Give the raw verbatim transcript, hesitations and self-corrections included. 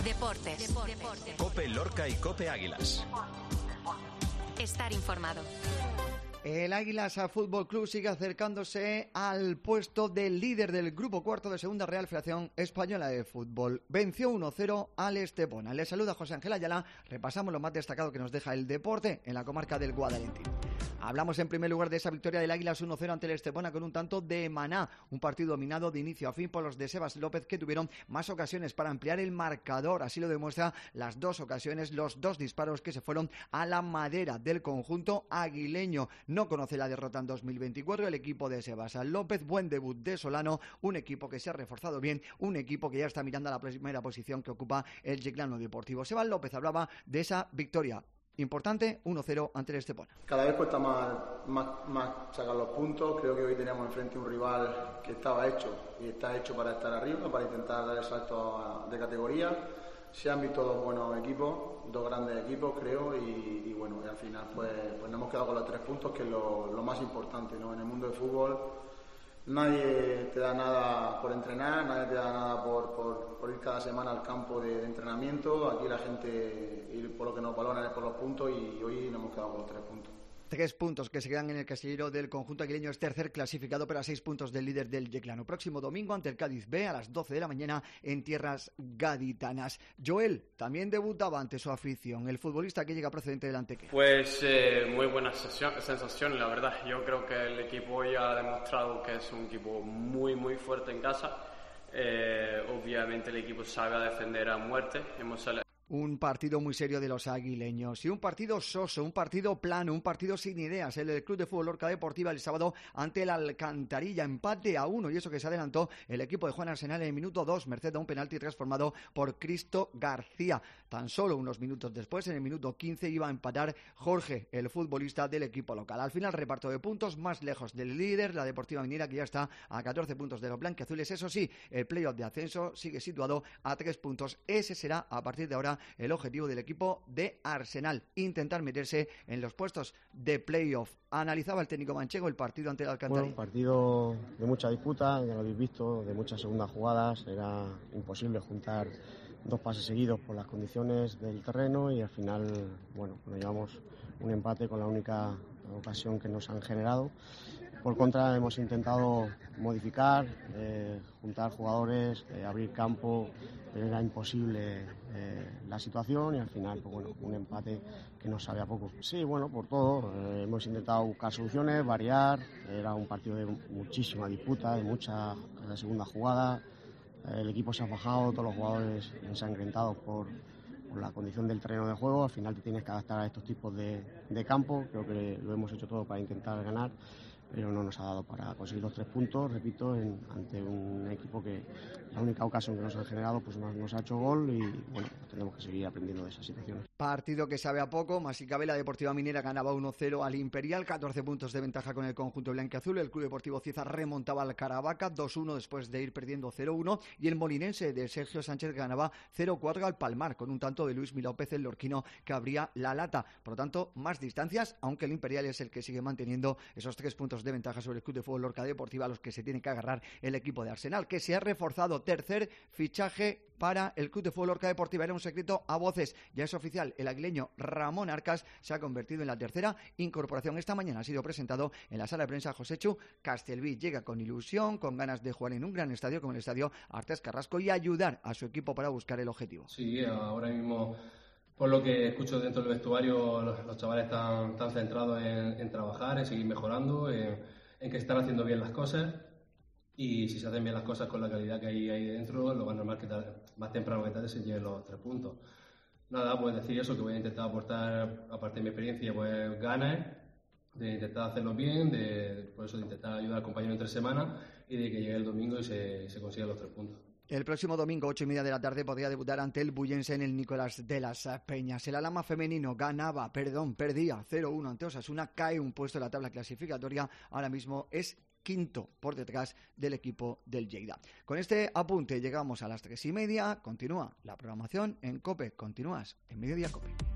Deportes. Deportes. COPE Lorca y COPE Águilas. Estar informado. El Águilas Fútbol Club sigue acercándose al puesto del líder del grupo cuarto de Segunda Real Federación Española de Fútbol. Venció uno cero al Estepona. Les saluda José Ángel Ayala. Repasamos lo más destacado que nos deja el deporte en la comarca del Guadalentín. Hablamos en primer lugar de esa victoria del Águilas uno cero ante el Estepona con un tanto de Maná. Un partido dominado de inicio a fin por los de Sebas López, que tuvieron más ocasiones para ampliar el marcador. Así lo demuestra las dos ocasiones, los dos disparos que se fueron a la madera del conjunto aguileño. No conoce la derrota en dos mil veinticuatro el equipo de Sebas López. Buen debut de Solano, un equipo que se ha reforzado bien, un equipo que ya está mirando a la primera posición que ocupa el Yeclano Deportivo. Sebas López hablaba de esa victoria importante, uno cero ante el Estepona. Cada vez cuesta más, más, más sacar los puntos. Creo que hoy teníamos enfrente un rival que estaba hecho y está hecho para estar arriba, para intentar dar el salto de categoría. Se han visto dos buenos equipos, dos grandes equipos, creo, y, y bueno, y al final pues, pues nos hemos quedado con los tres puntos, que es lo, lo más importante, ¿no? En el mundo del fútbol nadie te da nada por entrenar, nadie te da nada por, por, por ir cada semana al campo de, de entrenamiento. Aquí la gente, ir por lo que nos valoran es por los puntos, y hoy nos hemos quedado con los tres puntos. Tres puntos que se quedan en el casillero del conjunto aguileño. Es tercer clasificado, pero a seis puntos del líder del Yeclano. Próximo domingo ante el Cádiz B a las doce de la mañana en tierras gaditanas. Joel también debutaba ante su afición. El futbolista que llega procedente del Antequera. Pues eh, muy buena sensación, la verdad. Yo creo que el equipo ya ha demostrado que es un equipo muy, muy fuerte en casa. Eh, obviamente el equipo sabe defender a muerte. Hemos Un partido muy serio de los aguileños y un partido soso, un partido plano, un partido sin ideas. El del Club de Fútbol Lorca Deportiva el sábado ante el Alcantarilla, empate a uno, y eso que se adelantó el equipo de Juan Arsenal en el minuto dos, merced a un penalti transformado por Cristo García. Tan solo unos minutos después, en el minuto quince, iba a empatar Jorge, el futbolista del equipo local. Al final, reparto de puntos más lejos del líder, la Deportiva Minera, que ya está a catorce puntos de los blanquiazules. Eso sí, el playoff de ascenso sigue situado a tres puntos. Ese será, a partir de ahora, el objetivo del equipo de Arsenal, intentar meterse en los puestos de playoff. Analizaba el técnico manchego el partido ante el Alcantarilla. Bueno, un partido de mucha disputa, ya lo habéis visto, de muchas segundas jugadas. Era imposible juntar dos pases seguidos por las condiciones del terreno, y al final, bueno, nos llevamos un empate con la única ocasión que nos han generado. Por contra, hemos intentado modificar, eh, juntar jugadores, eh, abrir campo, pero era imposible eh, la situación, y al final, pues bueno, un empate que nos sabe a poco. Sí, bueno, por todo, eh, hemos intentado buscar soluciones, variar. Era un partido de muchísima disputa, de mucha de segunda jugada. Eh, el equipo se ha bajado, todos los jugadores ensangrentados por, por la condición del terreno de juego. Al final te tienes que adaptar a estos tipos de, de campo. Creo que lo hemos hecho todo para intentar ganar, pero no nos ha dado para conseguir los tres puntos, repito, en, ante un equipo que la única ocasión que nos han generado pues nos, nos ha hecho gol, y bueno, tenemos que seguir aprendiendo de esas situaciones. Partido que sabe a poco, más si cabe. La Deportiva Minera ganaba uno cero al Imperial, catorce puntos de ventaja con el conjunto blanquiazul. El Club Deportivo Cieza remontaba al Caravaca dos uno después de ir perdiendo cero uno, y el molinense de Sergio Sánchez ganaba cero cuatro al Palmar, con un tanto de Luis Milópez, el lorquino, que abría la lata. Por lo tanto, más distancias, aunque el Imperial es el que sigue manteniendo esos tres puntos de ventaja sobre el Club de Fútbol Lorca Deportiva, a los que se tiene que agarrar el equipo de Arsenal, que se ha reforzado. Tercer fichaje para el Club de Fútbol Lorca Deportiva. Era un secreto a voces, ya es oficial. El aguileño Ramón Arcas se ha convertido en la tercera incorporación. Esta mañana ha sido presentado en la sala de prensa Joséchu Castelví. Llega con ilusión, con ganas de jugar en un gran estadio como el estadio Artés Carrasco y ayudar a su equipo para buscar el objetivo. Sí, ahora mismo, por lo que escucho dentro del vestuario, los, los chavales están, están centrados en, en trabajar, en seguir mejorando, en, en que están haciendo bien las cosas. Y si se hacen bien las cosas con la calidad que hay ahí dentro, lo más normal que tal, más temprano que tarde se lleven los tres puntos. Nada, pues decir eso, que voy a intentar aportar, aparte de mi experiencia, pues ganas, de intentar hacerlo bien, de, por eso de intentar ayudar al compañero entre semanas, y de que llegue el domingo y se, se consigan los tres puntos. El próximo domingo, ocho y media de la tarde, podría debutar ante el Bullense en el Nicolás de las Peñas. El Alhama femenino ganaba, perdón, perdía cero uno ante Osasuna, cae un puesto en la tabla clasificatoria, ahora mismo es quinto por detrás del equipo del Lleida. Con este apunte llegamos a las tres y media. Continúa la programación en COPE. Continúas en Mediodía COPE.